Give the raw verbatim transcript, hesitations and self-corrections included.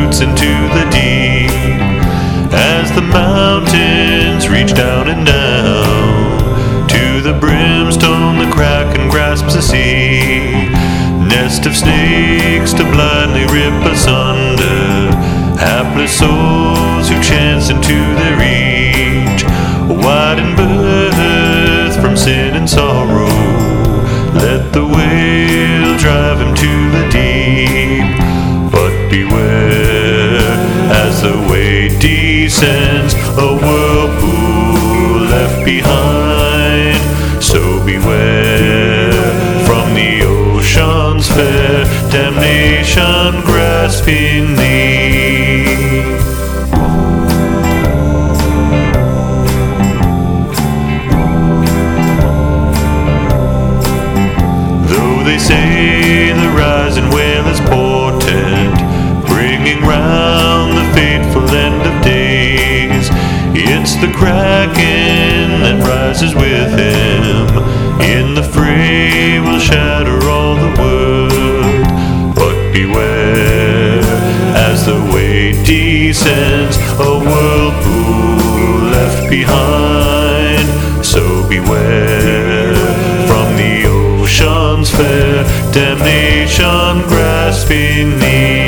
roots into the deep. As the mountains reach down and down to the brimstone, the kraken grasps the sea. Nest of snakes to blindly rip asunder hapless souls who chance into their reach. Wide in birth from sin and sorrow, let the whale drive him to the deep. But beware, as the weight descends, a whirlpool left behind. So beware, from the ocean's fair damnation grasping thee. Though they say the rising whale is portent, bringing round the fateful end of days, it's the kraken that rises with him. In the fray will shatter all the world. But beware, as the weight descends, a whirlpool left behind. So beware, from the ocean's fair damnation grasping thee.